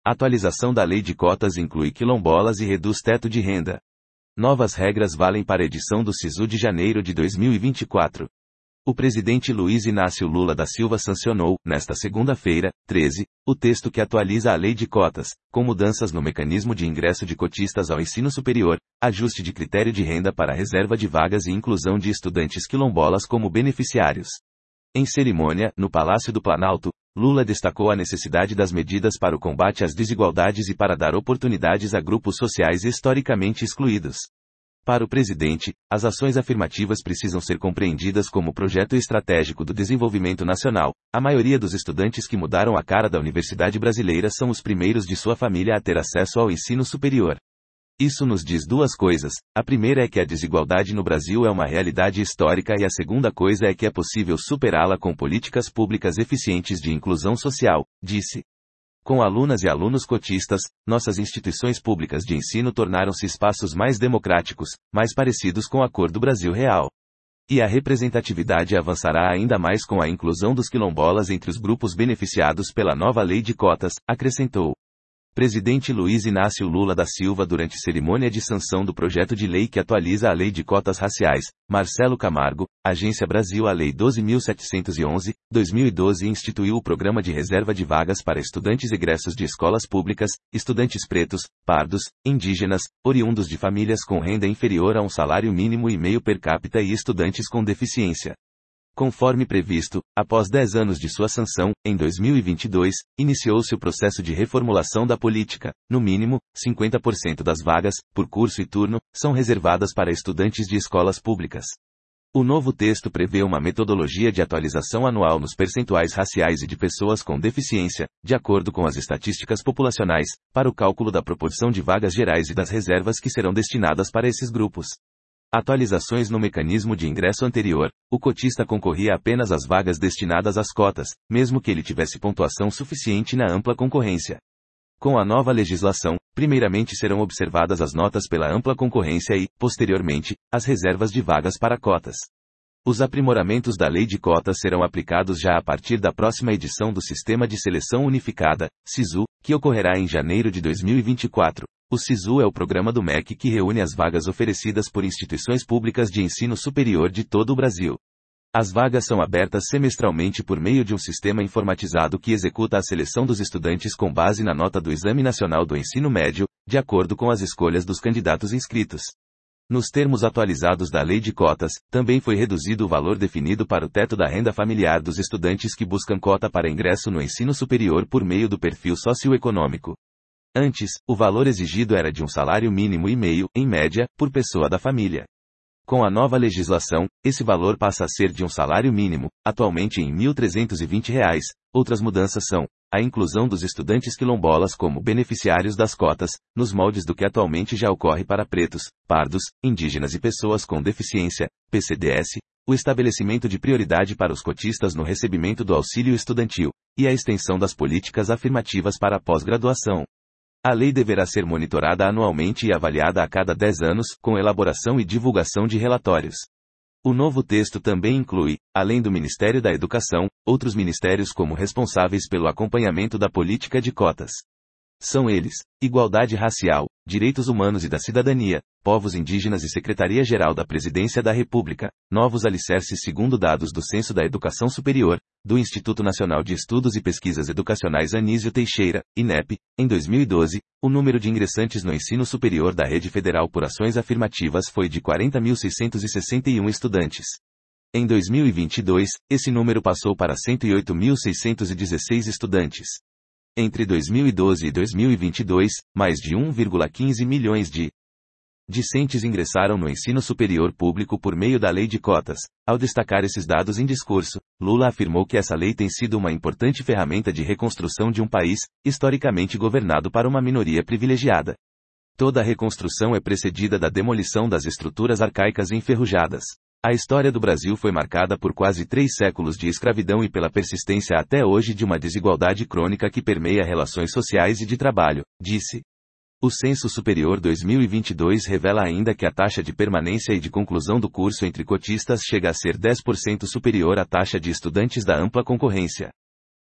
Atualização da Lei de Cotas inclui quilombolas e reduz teto de renda. Novas regras valem para a edição do SISU de janeiro de 2024. O presidente Luiz Inácio Lula da Silva sancionou, nesta segunda-feira, 13, o texto que atualiza a Lei de Cotas, com mudanças no mecanismo de ingresso de cotistas ao ensino superior, ajuste de critério de renda para reserva de vagas e inclusão de estudantes quilombolas como beneficiários. Em cerimônia, no Palácio do Planalto, Lula destacou a necessidade das medidas para o combate às desigualdades e para dar oportunidades a grupos sociais historicamente excluídos. Para o presidente, as ações afirmativas precisam ser compreendidas como projeto estratégico do desenvolvimento nacional. A maioria dos estudantes que mudaram a cara da universidade brasileira são os primeiros de sua família a ter acesso ao ensino superior. Isso nos diz duas coisas. A primeira é que a desigualdade no Brasil é uma realidade histórica e a segunda coisa é que é possível superá-la com políticas públicas eficientes de inclusão social, disse. Com alunas e alunos cotistas, nossas instituições públicas de ensino tornaram-se espaços mais democráticos, mais parecidos com a cor do Brasil real. E a representatividade avançará ainda mais com a inclusão dos quilombolas entre os grupos beneficiados pela nova Lei de Cotas, acrescentou. Presidente Luiz Inácio Lula da Silva durante cerimônia de sanção do projeto de lei que atualiza a Lei de Cotas Raciais, Marcelo Camargo, Agência Brasil a Lei 12.711, 2012 instituiu o Programa de Reserva de Vagas para estudantes egressos de escolas públicas, estudantes pretos, pardos, indígenas, oriundos de famílias com renda inferior a um salário mínimo e meio per capita e estudantes com deficiência. Conforme previsto, após 10 anos de sua sanção, em 2022, iniciou-se o processo de reformulação da política. No mínimo, 50% das vagas, por curso e turno, são reservadas para estudantes de escolas públicas. O novo texto prevê uma metodologia de atualização anual nos percentuais raciais e de pessoas com deficiência, de acordo com as estatísticas populacionais, para o cálculo da proporção de vagas gerais e das reservas que serão destinadas para esses grupos. Atualizações no mecanismo de ingresso anterior, o cotista concorria apenas às vagas destinadas às cotas, mesmo que ele tivesse pontuação suficiente na ampla concorrência. Com a nova legislação, primeiramente serão observadas as notas pela ampla concorrência e, posteriormente, as reservas de vagas para cotas. Os aprimoramentos da Lei de Cotas serão aplicados já a partir da próxima edição do Sistema de Seleção Unificada, SISU, que ocorrerá em janeiro de 2024. O SISU é o programa do MEC que reúne as vagas oferecidas por instituições públicas de ensino superior de todo o Brasil. As vagas são abertas semestralmente por meio de um sistema informatizado que executa a seleção dos estudantes com base na nota do Exame Nacional do Ensino Médio, de acordo com as escolhas dos candidatos inscritos. Nos termos atualizados da Lei de Cotas, também foi reduzido o valor definido para o teto da renda familiar dos estudantes que buscam cota para ingresso no ensino superior por meio do perfil socioeconômico. Antes, o valor exigido era de um salário mínimo e meio, em média, por pessoa da família. Com a nova legislação, esse valor passa a ser de um salário mínimo, atualmente em R$ 1.320. Outras mudanças são a inclusão dos estudantes quilombolas como beneficiários das cotas, nos moldes do que atualmente já ocorre para pretos, pardos, indígenas e pessoas com deficiência, PCDS, o estabelecimento de prioridade para os cotistas no recebimento do auxílio estudantil, e a extensão das políticas afirmativas para a pós-graduação. A lei deverá ser monitorada anualmente e avaliada a cada 10 anos, com elaboração e divulgação de relatórios. O novo texto também inclui, além do Ministério da Educação, outros ministérios como responsáveis pelo acompanhamento da política de cotas. São eles: Igualdade Racial, Direitos Humanos e da Cidadania, Povos Indígenas e Secretaria-Geral da Presidência da República, novos alicerces segundo dados do Censo da Educação Superior, do Instituto Nacional de Estudos e Pesquisas Educacionais Anísio Teixeira, INEP. Em 2012, o número de ingressantes no ensino superior da rede federal por ações afirmativas foi de 40.661 estudantes. Em 2022, esse número passou para 108.616 estudantes. Entre 2012 e 2022, mais de 1,15 milhões de discentes ingressaram no ensino superior público por meio da Lei de Cotas. Ao destacar esses dados em discurso, Lula afirmou que essa lei tem sido uma importante ferramenta de reconstrução de um país, historicamente governado para uma minoria privilegiada. Toda reconstrução é precedida da demolição das estruturas arcaicas e enferrujadas. A história do Brasil foi marcada por quase 3 séculos de escravidão e pela persistência até hoje de uma desigualdade crônica que permeia relações sociais e de trabalho, disse. O Censo Superior 2022 revela ainda que a taxa de permanência e de conclusão do curso entre cotistas chega a ser 10% superior à taxa de estudantes da ampla concorrência.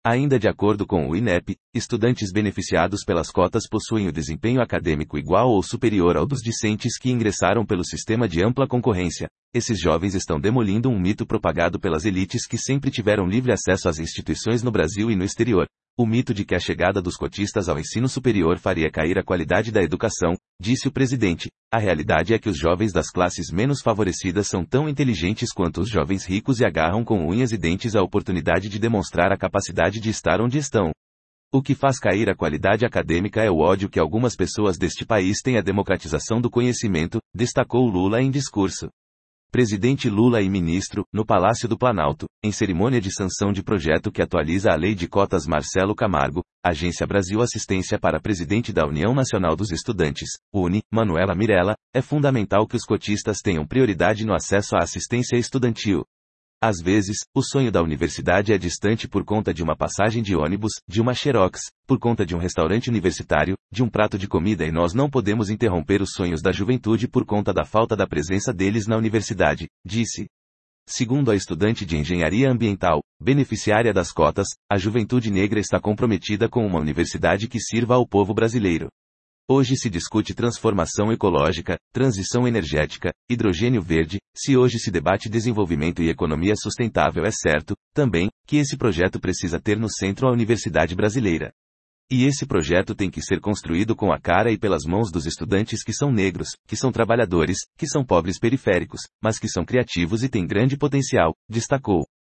Ainda de acordo com o INEP, estudantes beneficiados pelas cotas possuem o desempenho acadêmico igual ou superior ao dos discentes que ingressaram pelo sistema de ampla concorrência. Esses jovens estão demolindo um mito propagado pelas elites que sempre tiveram livre acesso às instituições no Brasil e no exterior. O mito de que a chegada dos cotistas ao ensino superior faria cair a qualidade da educação, disse o presidente. A realidade é que os jovens das classes menos favorecidas são tão inteligentes quanto os jovens ricos e agarram com unhas e dentes a oportunidade de demonstrar a capacidade de estar onde estão. O que faz cair a qualidade acadêmica é o ódio que algumas pessoas deste país têm à democratização do conhecimento, destacou Lula em discurso. Presidente Lula e ministro, no Palácio do Planalto, em cerimônia de sanção de projeto que atualiza a Lei de Cotas. Marcelo Camargo, Agência Brasil Assistência para presidente da União Nacional dos Estudantes, UNE, Manuela Mirella, é fundamental que os cotistas tenham prioridade no acesso à assistência estudantil. Às vezes, o sonho da universidade é distante por conta de uma passagem de ônibus, de uma xerox, por conta de um restaurante universitário, de um prato de comida e nós não podemos interromper os sonhos da juventude por conta da falta da presença deles na universidade, disse. Segundo a estudante de engenharia ambiental, beneficiária das cotas, a juventude negra está comprometida com uma universidade que sirva ao povo brasileiro. Hoje se discute transformação ecológica, transição energética, hidrogênio verde. Se hoje se debate desenvolvimento e economia sustentável, é certo, também, que esse projeto precisa ter no centro a universidade brasileira. E esse projeto tem que ser construído com a cara e pelas mãos dos estudantes que são negros, que são trabalhadores, que são pobres periféricos, mas que são criativos e têm grande potencial, destacou.